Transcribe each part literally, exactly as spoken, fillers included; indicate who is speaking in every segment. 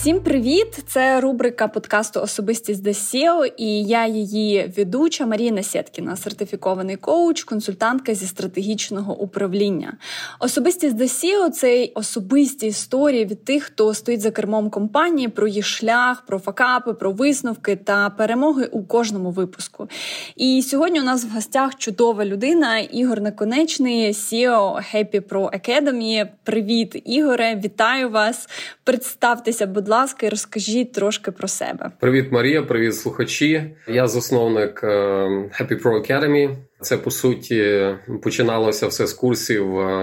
Speaker 1: Всім привіт! Це рубрика подкасту «Особистість де сео» і я її ведуча Марія Сєткіна, сертифікований коуч, консультантка зі стратегічного управління. Особистість де сео – це особисті історії від тих, хто стоїть за кермом компанії, про їх шлях, про факапи, про висновки та перемоги у кожному випуску. І сьогодні у нас в гостях чудова людина Ігор Наконечний, сео Happy Pro Academy. Привіт, Ігоре, вітаю вас. Представтеся, будь ласка, і розкажіть трошки про себе.
Speaker 2: Привіт, Марія, привіт, слухачі. Я засновник Happy Pro Academy. Це, по суті, починалося все з курсів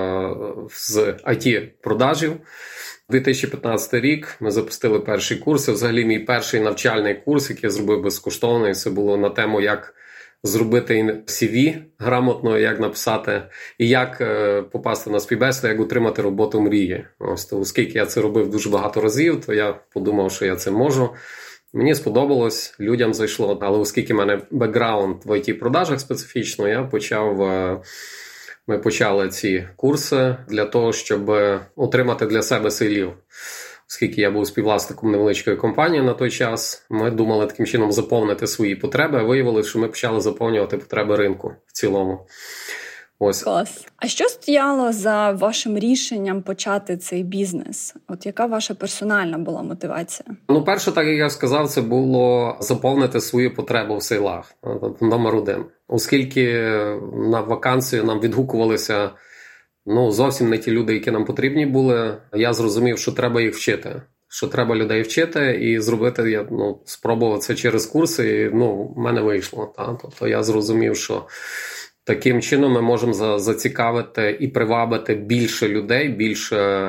Speaker 2: з ай ті-продажів. дві тисячі п'ятнадцятий рік ми запустили перший курс. Взагалі, мій перший навчальний курс, який я зробив безкоштовний, це було на тему, як зробити сі ві грамотно, як написати, і як е, попасти на співбесіду, як отримати роботу мрії. Ось, то, оскільки я це робив дуже багато разів, то я подумав, що я це можу. Мені сподобалось, людям зайшло, але оскільки в мене бекграунд в ай ті-продажах специфічно, я почав, е, ми почали ці курси для того, щоб отримати для себе селів. Оскільки я був співвласником невеличкої компанії на той час, ми думали таким чином заповнити свої потреби, а виявилося, що ми почали заповнювати потреби ринку в цілому. Ось.
Speaker 1: Клас. А що стояло за вашим рішенням почати цей бізнес? От яка ваша персональна була мотивація?
Speaker 2: Ну, перше, так як я сказав, це було заповнити свої потреби в сейлах. Номер один. Оскільки на вакансію нам відгукувалися Ну, зовсім не ті люди, які нам потрібні були. Я зрозумів, що треба їх вчити. Що треба людей вчити і зробити, я ну, спробував це через курси, і ну, в мене вийшло. Та? Тобто я зрозумів, що таким чином ми можемо за, зацікавити і привабити більше людей, більше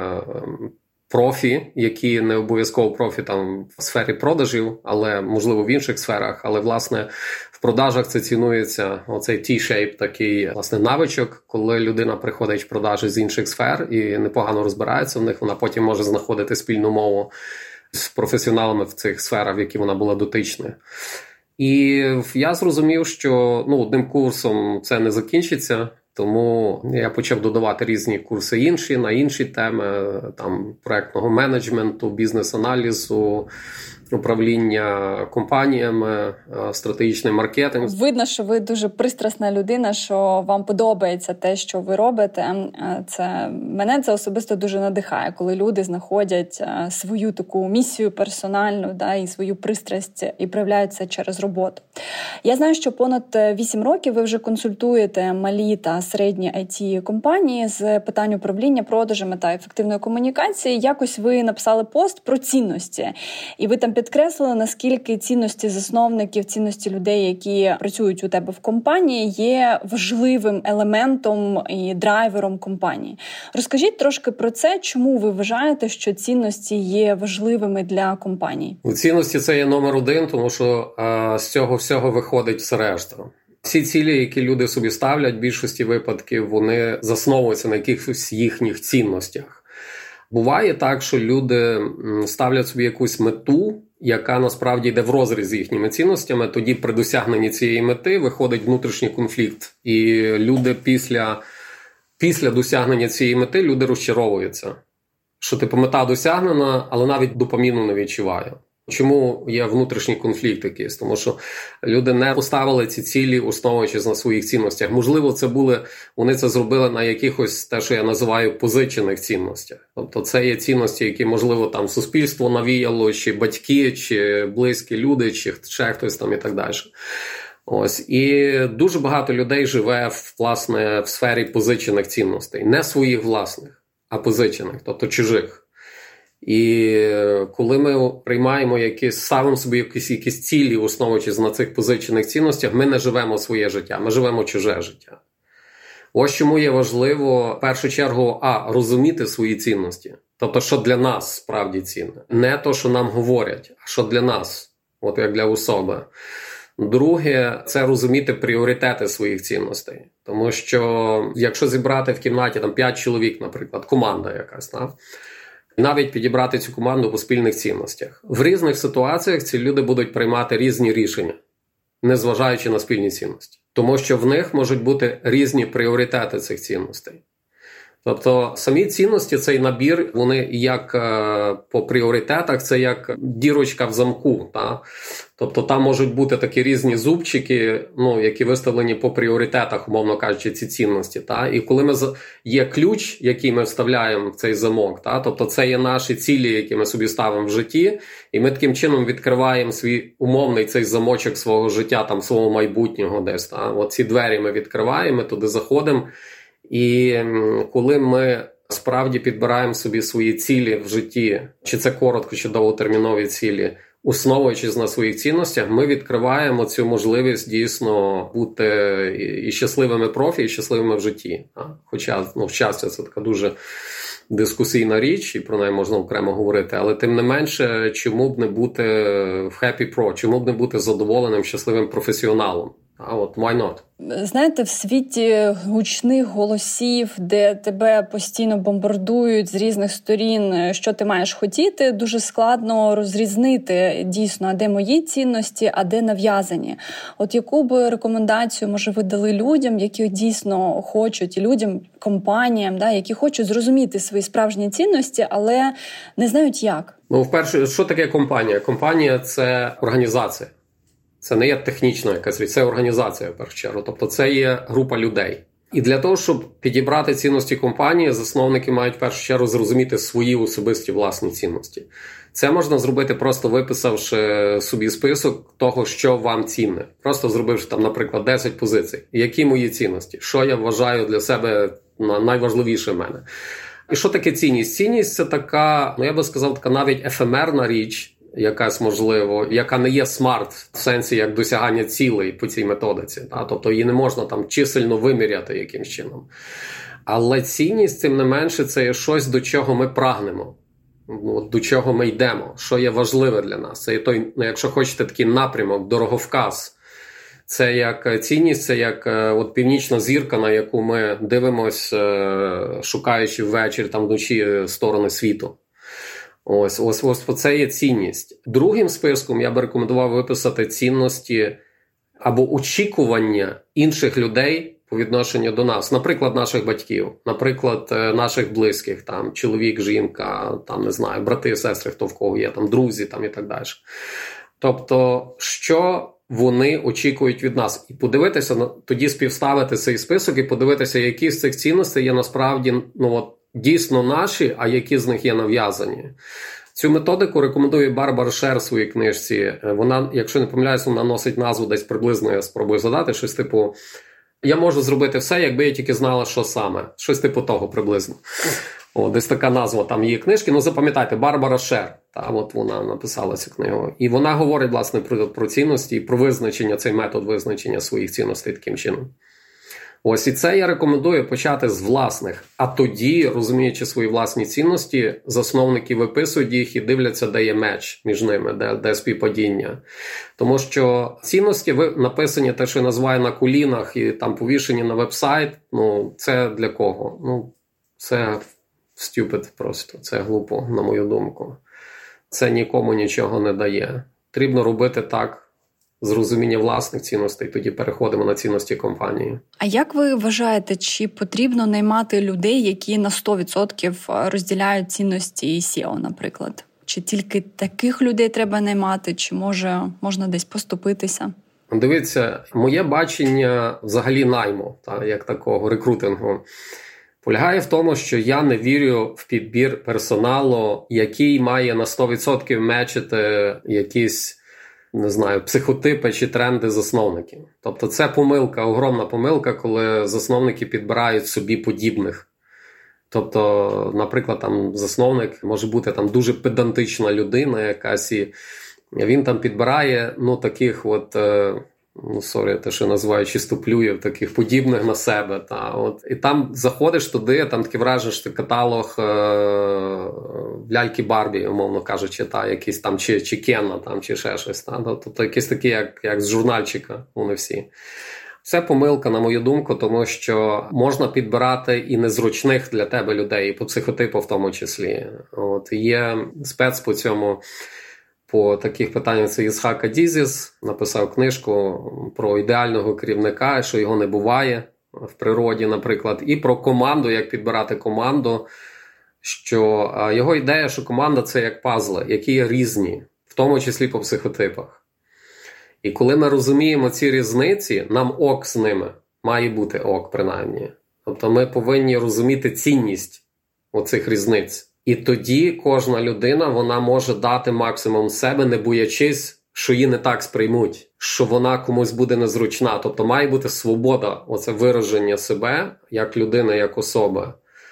Speaker 2: профі, які не обов'язково профі там в сфері продажів, але можливо в інших сферах. Але, власне, в продажах це цінується оцей T-shape, такий, власне, навичок, коли людина приходить в продажі з інших сфер і непогано розбирається в них, вона потім може знаходити спільну мову з професіоналами в цих сферах, в які вона була дотична. І я зрозумів, що ну, одним курсом це не закінчиться, тому я почав додавати різні курси інші, на інші теми, там, проектного менеджменту, бізнес-аналізу, управління компаніями, стратегічний маркетинг.
Speaker 1: Видно, що ви дуже пристрасна людина, що вам подобається те, що ви робите. Це, мене це особисто дуже надихає, коли люди знаходять свою таку місію персональну, да, і свою пристрасть і проявляють це через роботу. Я знаю, що понад вісім років ви вже консультуєте малі та середні ай ті-компанії з питань управління продажами та ефективної комунікації. Якось ви написали пост про цінності, і ви там підкреслили, наскільки цінності засновників, цінності людей, які працюють у тебе в компанії, є важливим елементом і драйвером компанії. Розкажіть трошки про це, чому ви вважаєте, що цінності є важливими для компанії?
Speaker 2: Цінності – це є номер один, тому що а, з цього всього виходить все решта. Всі цілі, які люди собі ставлять, в більшості випадків, вони засновуються на якихось їхніх цінностях. Буває так, що люди ставлять собі якусь мету, яка насправді йде врозріз з їхніми цінностями, тоді при досягненні цієї мети виходить внутрішній конфлікт. І люди після, після досягнення цієї мети люди розчаровуються. Що типу мета досягнена, але навіть допаміну не відчуває. Чому є внутрішній конфлікт якийсь? Тому що люди не поставили ці цілі, основуючись на своїх цінностях. Можливо, це були, вони це зробили на якихось, те, що я називаю, позичених цінностях. Тобто це є цінності, які, можливо, там суспільство навіяло, чи батьки, чи близькі люди, чи ще хтось там і так далі. Ось. І дуже багато людей живе, власне, в сфері позичених цінностей. Не своїх власних, а позичених, тобто чужих. І коли ми приймаємо якісь, ставимо собі якісь, якісь цілі, основуючись на цих позичених цінностях, ми не живемо своє життя, ми живемо чуже життя. Ось чому є важливо, в першу чергу, а, розуміти свої цінності. Тобто, що для нас справді цінне. Не то, що нам говорять, а що для нас, от як для особи. Друге, це розуміти пріоритети своїх цінностей. Тому що, якщо зібрати в кімнаті там п'ять чоловік, наприклад, команда якась, так? Навіть підібрати цю команду по спільних цінностях. В різних ситуаціях ці люди будуть приймати різні рішення, незважаючи на спільні цінності. Тому що в них можуть бути різні пріоритети цих цінностей. Тобто самі цінності, цей набір, вони як по пріоритетах, це як дірочка в замку. Та? Тобто там можуть бути такі різні зубчики, ну, які виставлені по пріоритетах, умовно кажучи, ці цінності. Та? І коли ми є ключ, який ми вставляємо в цей замок, та? Тобто це є наші цілі, які ми собі ставимо в житті, і ми таким чином відкриваємо свій умовний цей замочок свого життя, там, свого майбутнього десь. Та? От ці двері ми відкриваємо, ми туди заходимо. І коли ми справді підбираємо собі свої цілі в житті, чи це коротко, чи довготермінові цілі, основуючись на своїх цінностях, ми відкриваємо цю можливість дійсно бути і щасливими профі, і щасливими в житті. Хоча, ну, щастя, це така дуже дискусійна річ, і про неї можна окремо говорити, але тим не менше, чому б не бути в happy pro, чому б не бути задоволеним, щасливим професіоналом? А от why not?
Speaker 1: Знаєте, в світі гучних голосів, де тебе постійно бомбардують з різних сторін, що ти маєш хотіти, дуже складно розрізнити дійсно, а де мої цінності, а де нав'язані. От яку б рекомендацію, може, ви дали людям, які дійсно хочуть, і людям, компаніям, да, які хочуть зрозуміти свої справжні цінності, але не знають як?
Speaker 2: Ну, вперше, що таке компанія? Компанія – це організація. Це не є технічна якась річ, це організація, в першу чергу. Тобто це є група людей. І для того, щоб підібрати цінності компанії, засновники мають в першу чергу зрозуміти свої особисті власні цінності. Це можна зробити, просто виписавши собі список того, що вам цінне. Просто зробивши там, наприклад, десять позицій. Які мої цінності? Що я вважаю для себе найважливіше в мене? І що таке цінність? Цінність – це така, ну я би сказав, така навіть ефемерна річ, якась, можливо, яка не є смарт в сенсі як досягання цілей по цій методиці. Та? Тобто її не можна там чисельно виміряти якимсь чином. Але цінність, тим не менше, це є щось, до чого ми прагнемо, до чого ми йдемо, що є важливе для нас. Це є той, якщо хочете, такий напрямок, дороговказ. Це як цінність, це як от північна зірка, на яку ми дивимося, шукаючи ввечері, там вночі сторони світу. Ось, ось, ось це є цінність. Другим списком я би рекомендував виписати цінності або очікування інших людей по відношенню до нас. Наприклад, наших батьків, наприклад, наших близьких, там, чоловік, жінка, там, не знаю, брати, сестри, хто в кого є, там, друзі, там, і так далі. Тобто, що вони очікують від нас. І подивитися, тоді співставити цей список і подивитися, які з цих цінностей є насправді, ну, от, дійсно наші, а які з них є нав'язані. Цю методику рекомендує Барбара Шер в своїй книжці. Вона, якщо не помиляюсь, вона носить назву десь приблизно, я спробую задати, щось типу «Я можу зробити все, якби я тільки знала, що саме». Щось типу того приблизно. О, десь така назва там її книжки. Ну, запам'ятайте, Барбара Шер. Та, от вона написала цю книгу. І вона говорить, власне, про, про цінності і про визначення, цей метод визначення своїх цінностей таким чином. Ось і це я рекомендую почати з власних. А тоді, розуміючи свої власні цінності, засновники виписують їх і дивляться, де є меч між ними, де, де співпадіння. Тому що цінності написані, те, що я називаю на колінах і там повішені на веб-сайт, ну, це для кого? Ну, це stupid просто, це глупо, на мою думку. Це нікому нічого не дає. Потрібно робити так, з розуміння власних цінностей, тоді переходимо на цінності компанії.
Speaker 1: А як ви вважаєте, чи потрібно наймати людей, які на сто відсотків розділяють цінності сі і о, наприклад? Чи тільки таких людей треба наймати, чи може можна десь поступитися?
Speaker 2: Дивіться, моє бачення взагалі найму, та, як такого рекрутингу, полягає в тому, що я не вірю в підбір персоналу, який має на сто відсотків мечити якісь, не знаю, психотипи чи тренди засновників. Тобто це помилка, огромна помилка, коли засновники підбирають собі подібних. Тобто, наприклад, там засновник може бути там дуже педантична людина якась, і він там підбирає, ну, таких от, ну, сорі, те, що називаю чистоплюїв, таких подібних на себе. Та, от. І там заходиш туди, там таке враження, що каталог е- ляльки Барбі, умовно кажучи, та, якісь там, чи, чи Кенна, там, чи ще щось. Та, тобто якісь такі, як, як з журнальчика, вони всі. Це помилка, на мою думку, тому що можна підбирати і незручних для тебе людей, і по психотипу в тому числі. От. Є спец по цьому, по таких питаннях, це Ісхак Адізіс, написав книжку про ідеального керівника, що його не буває. в природі, наприклад, і про команду, як підбирати команду, що його ідея, що команда – це як пазли, які є різні, в тому числі по психотипах. І коли ми розуміємо ці різниці, нам ок з ними, має бути ок принаймні. Тобто ми повинні розуміти цінність оцих різниць. І тоді кожна людина, вона може дати максимум себе, не боячись, що її не так сприймуть, що вона комусь буде незручна. Тобто має бути свобода, оце вираження себе, як людини, як особи.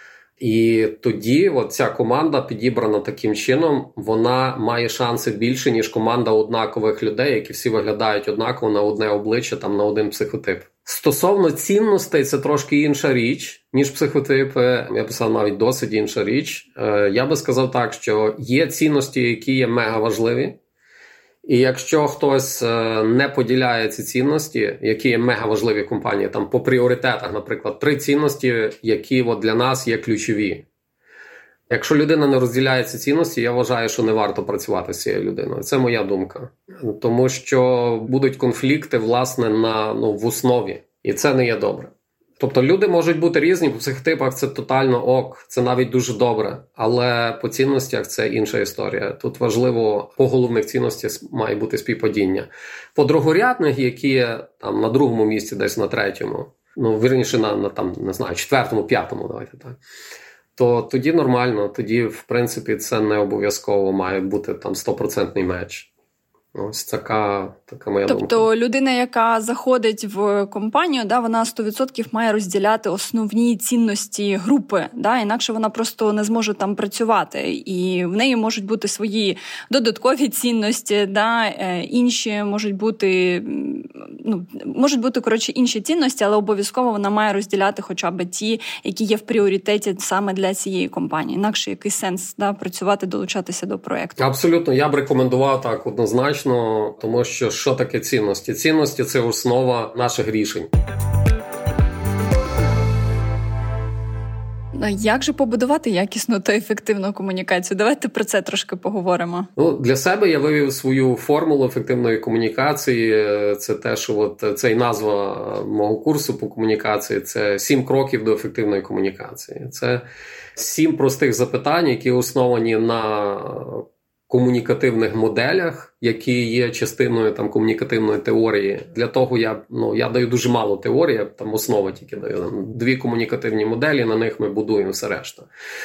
Speaker 2: І тоді от ця команда, підібрана таким чином, вона має шанси більше, ніж команда однакових людей, які всі виглядають однаково на одне обличчя, там, на один психотип. Стосовно цінностей, це трошки інша річ, ніж психотипи. Я писав навіть досить інша річ. Я би сказав так, що є цінності, які є мега важливі. І якщо хтось не поділяє ці цінності, які є мега важливі в компанії, там по пріоритетах, наприклад, три цінності, які от для нас є ключові. Якщо людина не розділяє ці цінності, я вважаю, що не варто працювати з цією людиною. Це моя думка. Тому що будуть конфлікти, власне, на, ну, в основі. І це не є добре. Тобто люди можуть бути різні, по психотипах це тотально ок, це навіть дуже добре. Але по цінностях це інша історія. Тут важливо, по головних цінностях має бути співпадіння. По другорядних, які є там на другому місці, десь на третьому, ну, вірніше на, на там, не знаю, четвертому, п'ятому, давайте так, то тоді нормально, тоді, в принципі, це не обов'язково має бути там стопроцентний меч. Ось така, така моя
Speaker 1: тобто, думка.
Speaker 2: Тобто
Speaker 1: людина, яка заходить в компанію, да, вона сто відсотків має розділяти основні цінності групи, да, інакше вона просто не зможе там працювати. І в неї можуть бути свої додаткові цінності, да, інші можуть бути, ну, можуть бути, коротше, інші цінності, але обов'язково вона має розділяти хоча б ті, які є в пріоритеті саме для цієї компанії. Інакше який сенс, да, працювати, долучатися до проєкту.
Speaker 2: Абсолютно, я б рекомендував так однозначно. Тому що що таке цінності? Цінності – це основа наших рішень.
Speaker 1: Як же побудувати якісну та ефективну комунікацію? Давайте про це трошки поговоримо.
Speaker 2: Ну, для себе я вивів свою формулу ефективної комунікації. Це те, що от це і назва мого курсу по комунікації. Це сім кроків до ефективної комунікації. Це сім простих запитань, які основані на комунікативних моделях, які є частиною там комунікативної теорії. Для того я, ну, я даю дуже мало теорії, там основи тільки даю. Там, дві комунікативні моделі, на них ми будуємо все решта.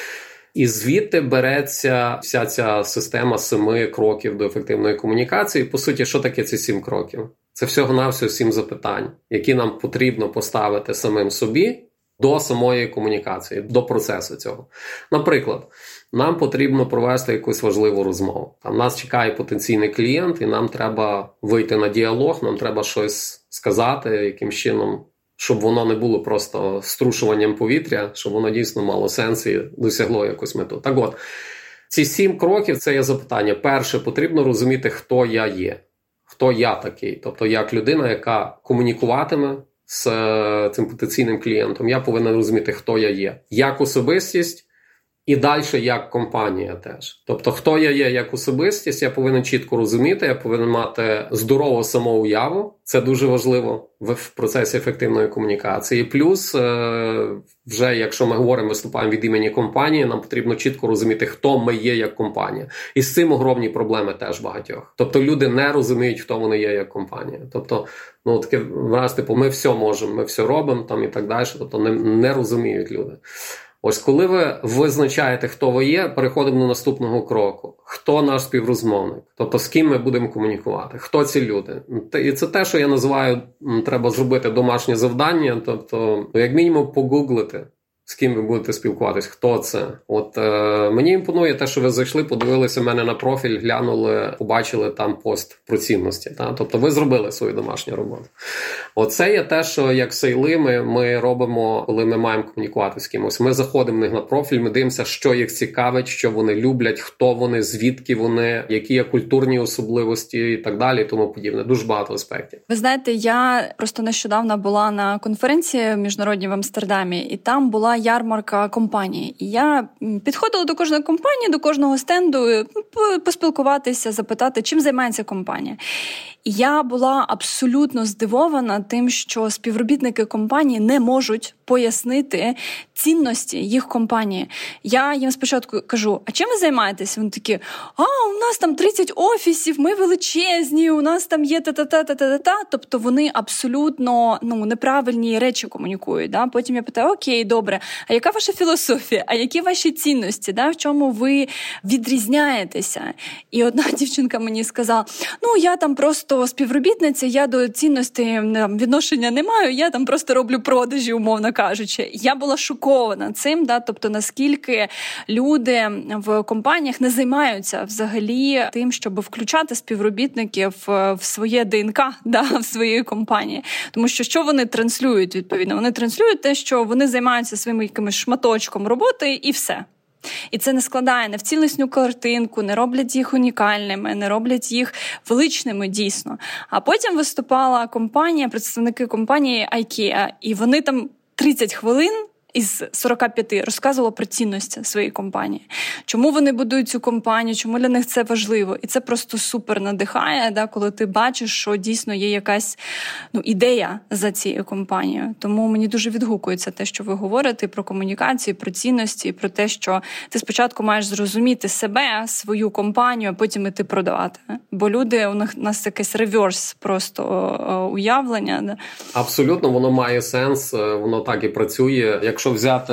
Speaker 2: І звідти береться вся ця система семи кроків до ефективної комунікації. По суті, що таке ці сім кроків? Це всього-навсього сім запитань, які нам потрібно поставити самим собі до самої комунікації, до процесу цього. Наприклад, нам потрібно провести якусь важливу розмову. Там нас чекає потенційний клієнт, і нам треба вийти на діалог, нам треба щось сказати, яким чином, щоб воно не було просто струшуванням повітря, щоб воно дійсно мало сенс і досягло якусь мету. Так от, ці сім кроків – це є запитання. Перше, потрібно розуміти, хто я є, хто я такий. Тобто, як людина, яка комунікуватиме з цим потенційним клієнтом, я повинен розуміти, хто я є. Як особистість і далі як компанія теж. Тобто, хто я є як особистість, я повинен чітко розуміти, я повинен мати здорову самоуяву. Це дуже важливо в процесі ефективної комунікації. Плюс, вже якщо ми говоримо, виступаємо від імені компанії, нам потрібно чітко розуміти, хто ми є як компанія. І з цим огромні проблеми теж багатьох. Тобто, люди не розуміють, хто вони є як компанія. Тобто, ну, таке враз, типу, ми все можемо, ми все робимо там і так далі. Тобто, не, не розуміють люди. Ось коли ви визначаєте, хто ви є, переходимо до наступного кроку. Хто наш співрозмовник? Тобто, з ким ми будемо комунікувати? Хто ці люди? І це те, що я називаю, треба зробити домашнє завдання. Тобто, як мінімум, погуглити, з ким ви будете спілкуватись, хто це. От е, мені імпонує те, що ви зайшли, подивилися в мене на профіль, глянули, побачили там пост про цінності. Та? Тобто ви зробили свою домашню роботу. Оце є те, що як сейли ми, ми робимо, коли ми маємо комунікувати з кимось. Ми заходимо в них на профіль, ми дивимося, що їх цікавить, що вони люблять, хто вони, звідки вони, які є культурні особливості і так далі, і тому подібне. Дуже багато аспектів.
Speaker 1: Ви знаєте, я просто нещодавно була на конференції міжнародній в Амстердамі, і там була ярмарка компанії. І я підходила до кожної компанії, до кожного стенду поспілкуватися, запитати, чим займається компанія. І я була абсолютно здивована тим, що співробітники компанії не можуть пояснити цінності їх компанії. Я їм спочатку кажу, а чим ви займаєтесь? Вони такі, а, у нас там тридцять офісів, ми величезні, у нас там є та-та-та-та-та-та. Тобто вони абсолютно ну, неправильні речі комунікують. Да? Потім я питаю, окей, добре, а яка ваша філософія? А які ваші цінності? Да? В чому ви відрізняєтеся? І одна дівчинка мені сказала, ну, я там просто співробітниця, я до цінності відношення не маю, я там просто роблю продажі, умовно кажучи. Я була шокована цим, да? Тобто наскільки люди в компаніях не займаються взагалі тим, щоб включати співробітників в своє ДНК, да? В своєї компанії. Тому що що вони транслюють, відповідно? Вони транслюють те, що вони займаються своїм якимось шматочком роботи і все. І це не складає не в цілісну картинку, не роблять їх унікальними, не роблять їх величними дійсно. А потім виступала компанія, представники компанії IKEA, і вони там тридцять хвилин із сорок п'ять розказувала про цінності своєї компанії. Чому вони будують цю компанію, чому для них це важливо. І це просто супер надихає, да, коли ти бачиш, що дійсно є якась ну, ідея за цією компанією. Тому мені дуже відгукується те, що ви говорите про комунікацію, про цінності, про те, що ти спочатку маєш зрозуміти себе, свою компанію, а потім іти продавати. Бо люди, у них у нас якийсь реверс просто уявлення. Да.
Speaker 2: Абсолютно, воно має сенс, воно так і працює. Якщо взяти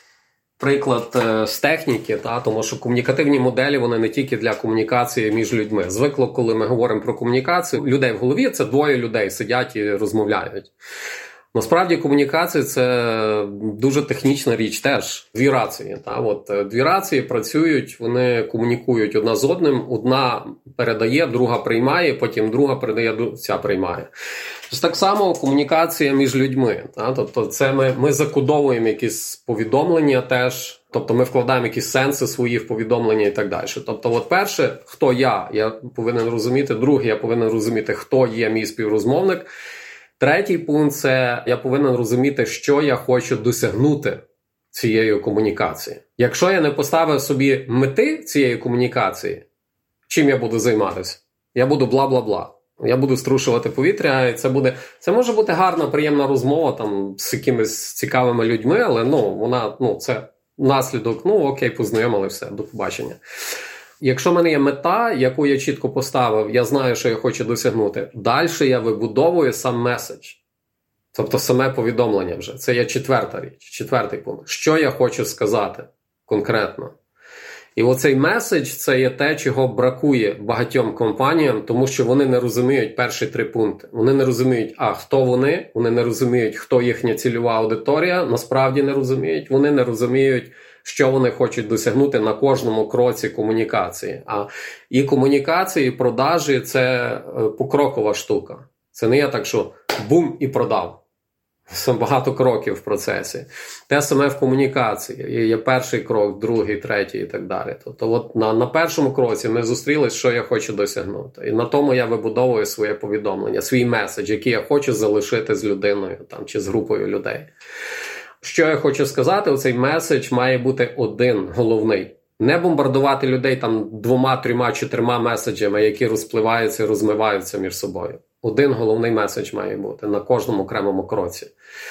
Speaker 2: приклад з техніки, та, тому що комунікативні моделі, вони не тільки для комунікації між людьми. Звикло, коли ми говоримо про комунікацію, людей в голові це двоє людей сидять і розмовляють. Насправді комунікація – це дуже технічна річ теж. Дві рації. Та? От, дві рації працюють, вони комунікують одна з одним. Одна передає, друга приймає, потім друга передає, ця приймає. Тож так само комунікація між людьми. Та? Тобто це ми, ми закодовуємо якісь повідомлення теж, тобто ми вкладаємо якісь сенси свої в повідомлення і так далі. Тобто от перше, хто я, я повинен розуміти. Друге, я повинен розуміти, хто є мій співрозмовник. Третій пункт – це я повинен розуміти, що я хочу досягнути цією комунікацією. Якщо я не поставив собі мети цієї комунікації, чим я буду займатися? Я буду бла-бла-бла. Я буду струшувати повітря, і це буде, це може бути гарна, приємна розмова там з якимись цікавими людьми, але ну, вона, ну, це наслідок, ну окей, познайомили, все, до побачення. Якщо в мене є мета, яку я чітко поставив, я знаю, що я хочу досягнути, далі я вибудовую сам меседж. Тобто саме повідомлення вже. Це є четверта річ, четвертий пункт. Що я хочу сказати конкретно. І оцей меседж – це є те, чого бракує багатьом компаніям, тому що вони не розуміють перші три пункти. Вони не розуміють, а хто вони, вони не розуміють, хто їхня цільова аудиторія, насправді не розуміють, вони не розуміють, що вони хочуть досягнути на кожному кроці комунікації. А і комунікації, і продажі – це покрокова штука. Це не є так, що бум і продав. Це багато кроків в процесі. Те саме в комунікації. Є перший крок, другий, третій і так далі. Тобто от на, на першому кроці ми зустрілись, що я хочу досягнути. І на тому я вибудовую своє повідомлення, свій меседж, який я хочу залишити з людиною там, чи з групою людей. Що я хочу сказати, оцей меседж має бути один, головний. Не бомбардувати людей там двома, трьома, чотирма меседжами, які розпливаються і розмиваються між собою. Один головний меседж має бути на кожному окремому кроці.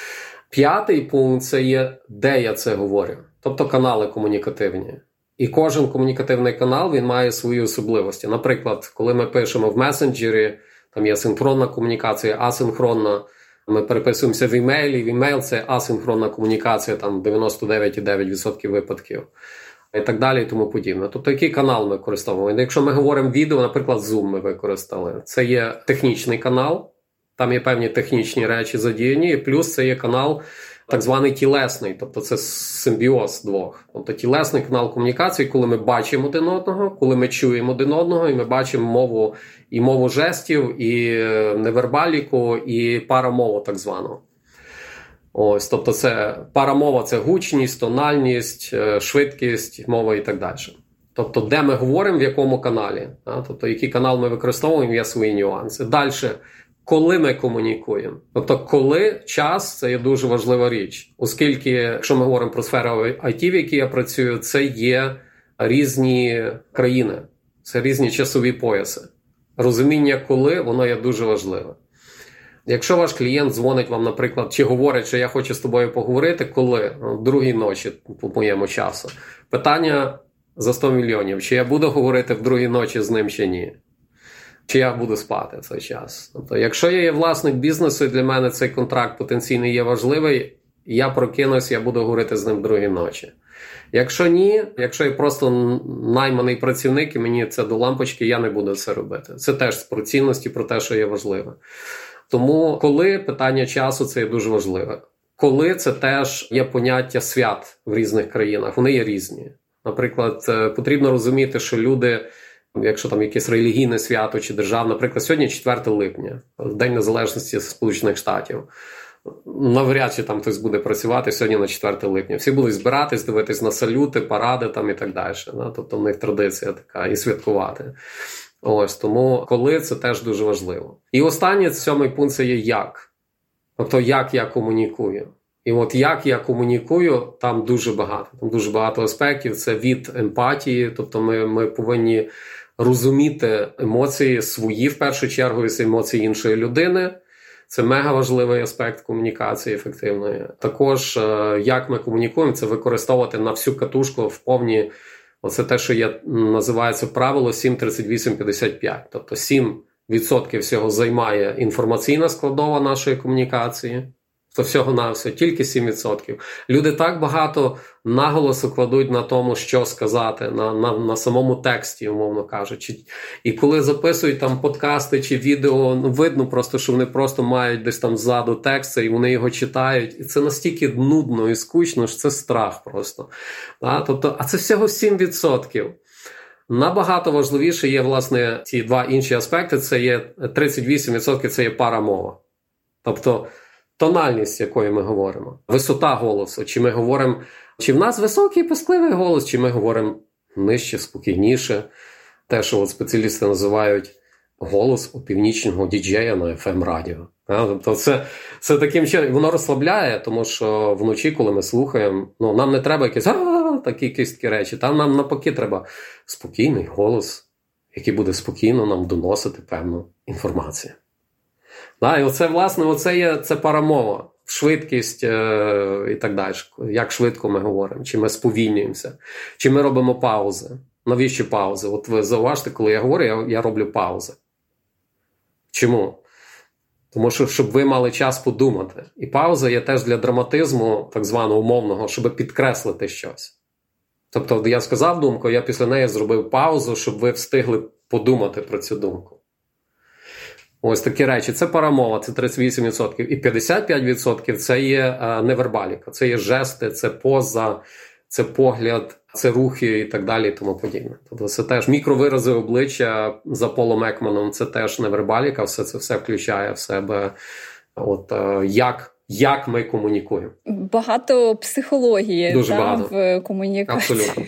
Speaker 2: П'ятий пункт – це є, де я це говорю. Тобто канали комунікативні. І кожен комунікативний канал, він має свої особливості. Наприклад, коли ми пишемо в месенджері, там є синхронна комунікація, асинхронна. Ми переписуємося в імейлі, в імейл – це асинхронна комунікація, там дев'яносто дев'ять цілих дев'ять десятих відсотка випадків. І так далі, і тому подібне. Тобто, який канал ми використовуємо? Якщо ми говоримо відео, наприклад, Zoom ми використали. Це є технічний канал, там є певні технічні речі задіяні, і плюс це є канал так званий тілесний, тобто це симбіоз двох. Тобто тілесний канал комунікації, коли ми бачимо один одного, коли ми чуємо один одного, і ми бачимо мову, і мову жестів, і невербаліку, і парамову так звану. Ось, тобто це парамова – це гучність, тональність, швидкість, мова і так далі. Тобто, де ми говоримо, в якому каналі. А? Тобто, який канал ми використовуємо, є свої нюанси. Далі, коли ми комунікуємо. Тобто, коли час – це є дуже важлива річ. Оскільки, якщо ми говоримо про сферу ай ті, в якій я працюю, це є різні країни, це різні часові пояси. Розуміння коли, воно є дуже важливе. Якщо ваш клієнт дзвонить вам, наприклад, чи говорить, що я хочу з тобою поговорити, коли? В другій ночі, по моєму часу. Питання за сто мільйонів. Чи я буду говорити в другій ночі з ним, чи ні? Чи я буду спати в цей час? Тобто, якщо я є власник бізнесу, і для мене цей контракт потенційний є важливий, я прокинусь, я буду говорити з ним в другій ночі. Якщо ні, якщо я просто найманий працівник, і мені це до лампочки, я не буду це робити. Це теж про цінності, про те, що є важливе. Тому коли питання часу – це є дуже важливе. Коли – це теж є поняття свят в різних країнах. Вони є різні. Наприклад, потрібно розуміти, що люди, якщо там якесь релігійне свято чи державне, наприклад, сьогодні четверте липня, День Незалежності Сполучених Штатів. Навряд чи там хтось буде працювати сьогодні на четверте липня. Всі будуть збиратись, дивитись на салюти, паради там і так далі. Да? Тобто в них традиція така, і святкувати. Ось, тому коли – це теж дуже важливо. І останнє, сьомий пункт – це є як. Тобто, як я комунікую. І от як я комунікую, там дуже багато. Там дуже багато аспектів. Це від емпатії, тобто ми, ми повинні розуміти емоції свої, в першу чергу, і емоції іншої людини. Це мега важливий аспект комунікації ефективної. Також, як ми комунікуємо, це використовувати на всю катушку в повні. Оце те, що є, називається правило сім тридцять вісім п'ятдесят п'ять. Тобто сім відсотків всього займає інформаційна складова нашої комунікації. То всього-навсього, тільки сім відсотків. Люди так багато наголосу кладуть на тому, що сказати, на, на, на самому тексті, умовно кажучи. І коли записують там подкасти чи відео, ну, видно просто, що вони просто мають десь там ззаду текст, і вони його читають. І це настільки нудно і скучно, що це страх просто. А, тобто, а це всього сім відсотків. Набагато важливіше є, власне, ці два інші аспекти. Це є тридцять вісім відсотків, це є парамова. Тобто, тональність, якою ми говоримо, висота голосу, чи ми говоримо, чи в нас високий пискливий голос, чи ми говоримо нижче, спокійніше. Те, що от спеціалісти називають голос опівнічного діджея на еф ем радіо. Тобто це, це таким чином, воно розслабляє, тому що вночі, коли ми слухаємо, ну, нам не треба якісь такі якісь такі речі, там нам навпаки треба спокійний голос, який буде спокійно нам доносити певну інформацію. Да, і оце, власне, оце є це парамова, швидкість е- і так далі. Як швидко ми говоримо, чи ми сповільнюємося, чи ми робимо паузи. Навіщо паузи? От ви зауважте, коли я говорю, я, я роблю паузи. Чому? Тому що, щоб ви мали час подумати. І пауза є теж для драматизму, так званого умовного, щоб підкреслити щось. Тобто, я сказав думку, я після неї зробив паузу, щоб ви встигли подумати про цю думку. Ось такі речі. Це парамова, це тридцять вісім відсотків. І п'ятдесят п'ять відсотків це є е, невербаліка. Це є жести, це поза, це погляд, це рухи і так далі і тому подібне. Тобто це теж мікровирази обличчя за Полом Екманом, це теж невербаліка, все це все включає в себе от, е, як, як ми комунікуємо.
Speaker 1: Багато психології
Speaker 2: Дуже
Speaker 1: та,
Speaker 2: багато.
Speaker 1: в комунікації.
Speaker 2: Абсолютно.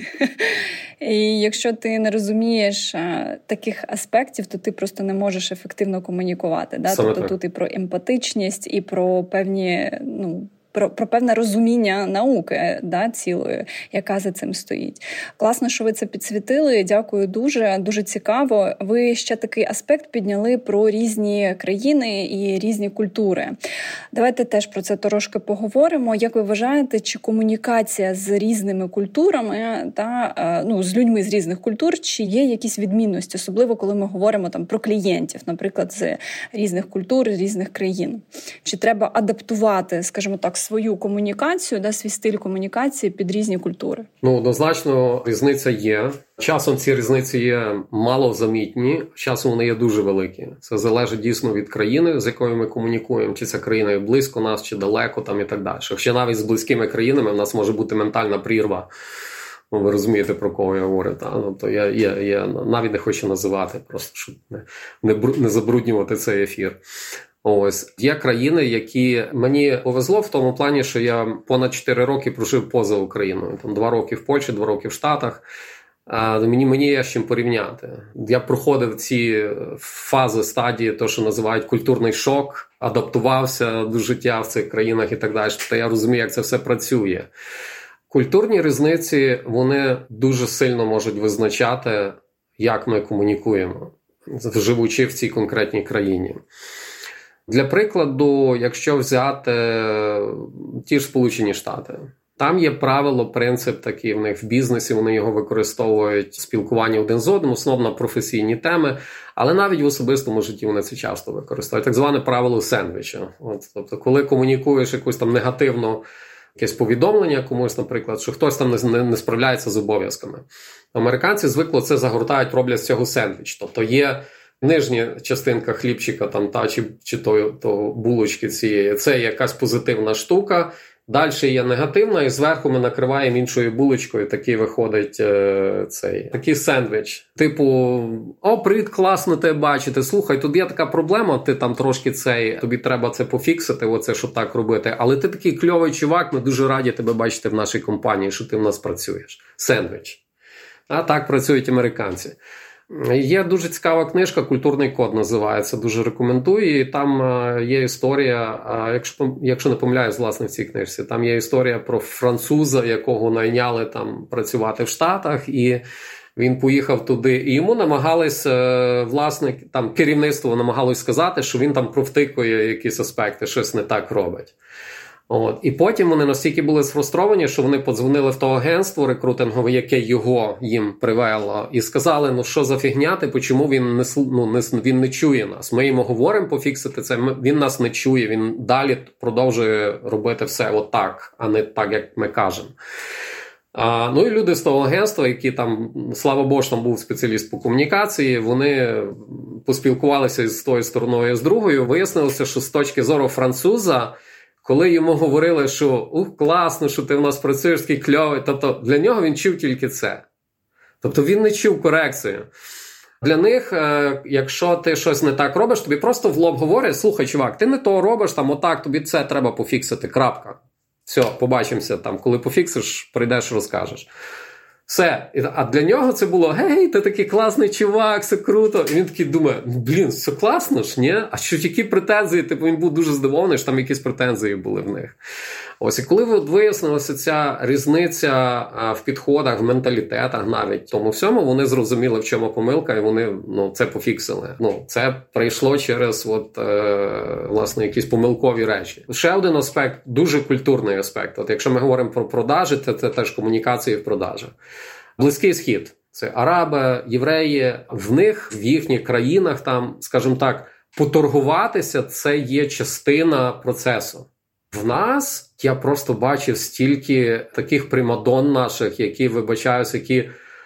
Speaker 1: І якщо ти не розумієш а, таких аспектів, то ти просто не можеш ефективно комунікувати. Да? Тобто так. Тут і про емпатичність, і про певні, ну, про, про певне розуміння науки, да, цілої, яка за цим стоїть. Класно, що ви це підсвітили. Дякую дуже. Дуже цікаво. Ви ще такий аспект підняли про різні країни і різні культури. Давайте теж про це трошки поговоримо. Як ви вважаєте, чи комунікація з різними культурами та ну, з людьми з різних культур, чи є якісь відмінності, особливо коли ми говоримо там про клієнтів, наприклад, з різних культур, з різних країн? Чи треба адаптувати, скажімо так, свою комунікацію, да, свій стиль комунікації під різні культури?
Speaker 2: Ну, однозначно, різниця є. Часом ці різниці є малозамітні, часом вони є дуже великі. Це залежить дійсно від країни, з якою ми комунікуємо, чи ця країна є близько нас, чи далеко там і так далі. Хоча навіть з близькими країнами в нас може бути ментальна прірва. Ви розумієте, про кого я говорю. Та? Тобто я, я, я навіть не хочу називати, просто щоб не, не, не забруднювати цей ефір. Ось. Є країни, які мені повезло в тому плані, що я понад чотири роки прожив поза Україною. Там два роки в Польщі, два роки в Штатах. Мені, мені є з чим порівняти. Я проходив ці фази, стадії, то, що називають культурний шок, адаптувався до життя в цих країнах і так далі. Тобто я розумію, як це все працює. Культурні різниці, вони дуже сильно можуть визначати, як ми комунікуємо, живучи в цій конкретній країні. Для прикладу, якщо взяти ті ж Сполучені Штати, там є правило, принцип такий в них в бізнесі, вони його використовують в спілкуванні один з одним, основно на професійні теми, але навіть в особистому житті вони це часто використовують. Так зване правило сендвіча. От, тобто, коли комунікуєш якусь там негативну якесь повідомлення комусь, наприклад, що хтось там не, не справляється з обов'язками. Американці звикло це загортають, роблять з цього сендвіч. Тобто є нижня частинка хлібчика там, та, чи, чи то, то булочки цієї, це якась позитивна штука. Далі є негативна, і зверху ми накриваємо іншою булочкою, такий виходить е, цей такий сендвіч. Типу, о, привіт, класно тебе бачити, слухай, тут є така проблема, ти там трошки цей, тобі треба це пофіксити, оце, щоб так робити, але ти такий кльовий чувак, ми дуже раді тебе бачити в нашій компанії, що ти в нас працюєш. Сендвіч. А так працюють американці. Є дуже цікава книжка, «Культурний код» називається, дуже рекомендую. І там є історія, якщо, якщо не помиляюсь, власне, в цій книжці, там є історія про француза, якого найняли там працювати в Штатах, і він поїхав туди, і йому намагались, власне, там керівництво намагалось сказати, що він там провтикує якісь аспекти, щось не так робить. От. І потім вони настільки були сфрустровані, що вони подзвонили в то агентство рекрутингове, яке його їм привело, і сказали, ну що за фігня, типу, чому він не, ну, не, він не чує нас. Ми йому говоримо пофіксити це, він нас не чує, він далі продовжує робити все отак, а не так, як ми кажемо. А, ну і люди з того агентства, які там, слава Богу, там був спеціаліст по комунікації, вони поспілкувалися з тою стороною і з другою, вияснилося, що з точки зору француза, коли йому говорили, що ух, класно, що ти в нас працюєш, такий кльовий, тобто для нього він чув тільки це. Тобто він не чув корекцію. Для них, якщо ти щось не так робиш, тобі просто в лоб говорять, слухай, чувак, ти не то робиш, там отак, тобі це треба пофіксити, крапка. Все, побачимося там, коли пофіксиш, прийдеш, розкажеш. Все. А для нього це було, гей, ти такий класний чувак, все круто. І він такий думає, блін, все класно ж, ні? А що, які претензії? Типу він був дуже здивований, що там якісь претензії були в них. Ось, і коли вияснилася ця різниця в підходах, в менталітетах навіть, тому всьому, вони зрозуміли, в чому помилка, і вони, ну, це пофіксили. Ну, це прийшло через, от, е, власне, якісь помилкові речі. Ще один аспект, дуже культурний аспект. От, якщо ми говоримо про продажі, це, це теж комунікації в продажах. Близький Схід. Це араби, євреї. В них, в їхніх країнах, там, скажімо так, поторгуватися – це є частина процесу. В нас я просто бачив стільки таких примадон наших, які вибачаються, які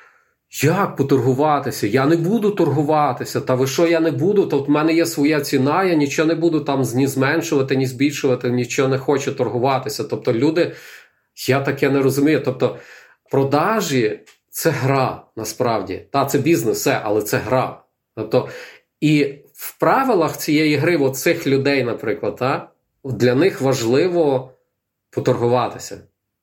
Speaker 2: як поторгуватися? Я не буду торгуватися. Та ви що, я не буду? Та в мене є своя ціна, я нічого не буду там ні зменшувати, ні збільшувати, нічого не хочу торгуватися. Тобто люди, я таке не розумію. Тобто продажі – це гра, насправді. Та, це бізнес, все, але це гра. Тобто, і в правилах цієї гри, от цих людей, наприклад, та, для них важливо поторгуватися.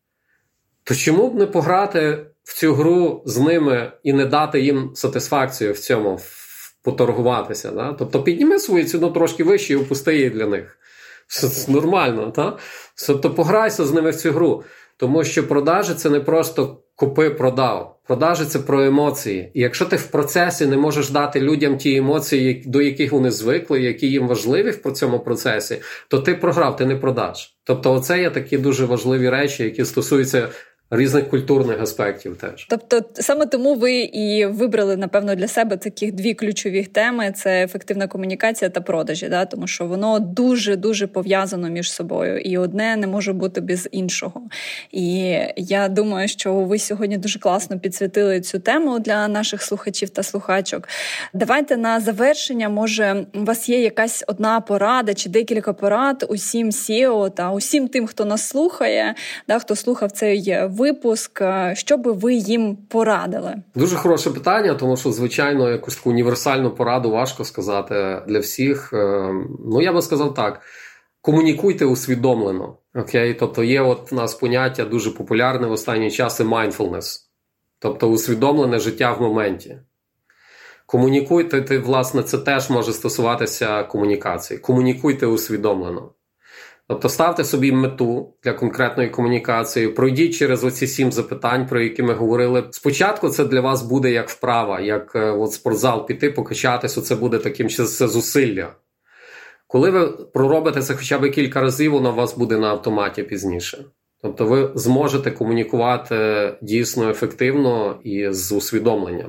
Speaker 2: То чому б не пограти в цю гру з ними і не дати їм сатисфакцію в цьому, поторгуватися? Да? Тобто підніми свою ціну трошки вище і опусти її для них. Це нормально, так? Тобто пограйся з ними в цю гру. Тому що продажі – це не просто купи-продав. Продажі – це про емоції. І якщо ти в процесі не можеш дати людям ті емоції, до яких вони звикли, які їм важливі в цьому процесі, то ти програв, ти не продаш. Тобто оце є такі дуже важливі речі, які стосуються різних культурних аспектів теж.
Speaker 1: Тобто саме тому ви і вибрали, напевно, для себе таких дві ключові теми – це ефективна комунікація та продажі, да? Тому що воно дуже-дуже пов'язано між собою, і одне не може бути без іншого. І я думаю, що ви сьогодні дуже класно підсвітили цю тему для наших слухачів та слухачок. Давайте на завершення, може, у вас є якась одна порада чи декілька порад усім сі і о та усім тим, хто нас слухає, да, хто слухав цей випуск, що би ви їм порадили?
Speaker 2: Дуже хороше питання, тому що, звичайно, якусь таку універсальну пораду важко сказати для всіх. Ну, я би сказав так, комунікуйте усвідомлено. Окей? Тобто є от у нас поняття дуже популярне в останні часи mindfulness. тобто усвідомлене життя в моменті. Комунікуйте, ти, власне, це теж може стосуватися комунікації. Комунікуйте усвідомлено. Тобто ставте собі мету для конкретної комунікації, пройдіть через оці сім запитань, про які ми говорили. Спочатку це для вас буде як вправа, як от спортзал піти, покачатися, це буде таким це зусилля. Коли ви проробите це хоча б кілька разів, воно у вас буде на автоматі пізніше. Тобто ви зможете комунікувати дійсно ефективно і з усвідомленням.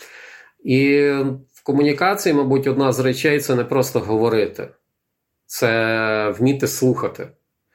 Speaker 2: І в комунікації, мабуть, одна з речей – це не просто говорити. Це вміти слухати.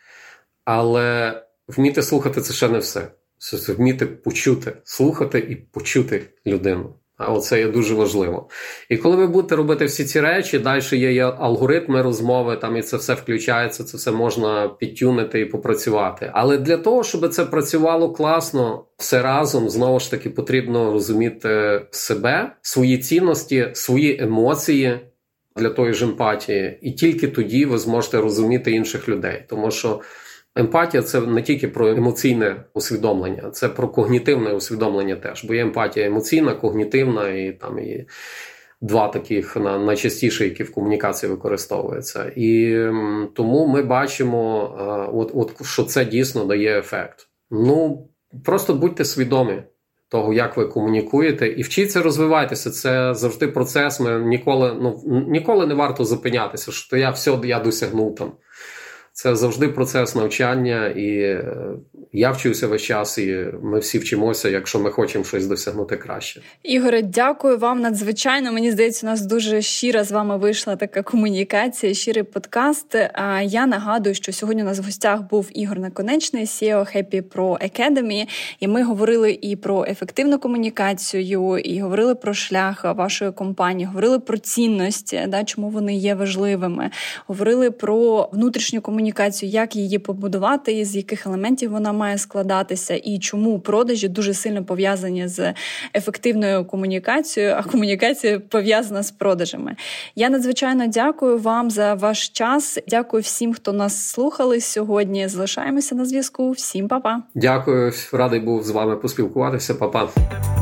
Speaker 2: Але вміти слухати – це ще не все. Це вміти почути. Слухати і почути людину. А оце є дуже важливо. І коли ви будете робити всі ці речі, далі є алгоритми розмови, там і це все включається, це все можна підтюнити і попрацювати. Але для того, щоб це працювало класно, все разом, знову ж таки, потрібно розуміти себе, свої цінності, свої емоції для тої ж емпатії. І тільки тоді ви зможете розуміти інших людей. Тому що емпатія – це не тільки про емоційне усвідомлення, це про когнітивне усвідомлення теж. Бо є емпатія емоційна, когнітивна, і там і два таких найчастіше, які в комунікації використовуються. І м, тому ми бачимо, а, от, от, що це дійсно дає ефект. Ну, просто будьте свідомі того, як ви комунікуєте, і вчіться розвивайтеся. Це завжди процес. Ми ніколи, ну, ніколи не варто зупинятися, що я все, я досягнув там. Це завжди процес навчання, і я вчуся весь час, і ми всі вчимося, якщо ми хочемо щось досягнути краще.
Speaker 1: Ігоре, дякую вам надзвичайно. Мені здається, у нас дуже щира з вами вийшла така комунікація, щирий подкаст. А я нагадую, що сьогодні у нас в гостях був Ігор Наконечний, сі і о Happy Pro Academy, і ми говорили і про ефективну комунікацію, і говорили про шлях вашої компанії, говорили про цінності, да, чому вони є важливими, говорили про внутрішню комунікацію, як її побудувати, з яких елементів вона має складатися, і чому продажі дуже сильно пов'язані з ефективною комунікацією, а комунікація пов'язана з продажами. Я надзвичайно дякую вам за ваш час. Дякую всім, хто нас слухали сьогодні. Залишаємося на зв'язку. Всім па-па.
Speaker 2: Дякую, радий був з вами поспілкуватися. Па-па.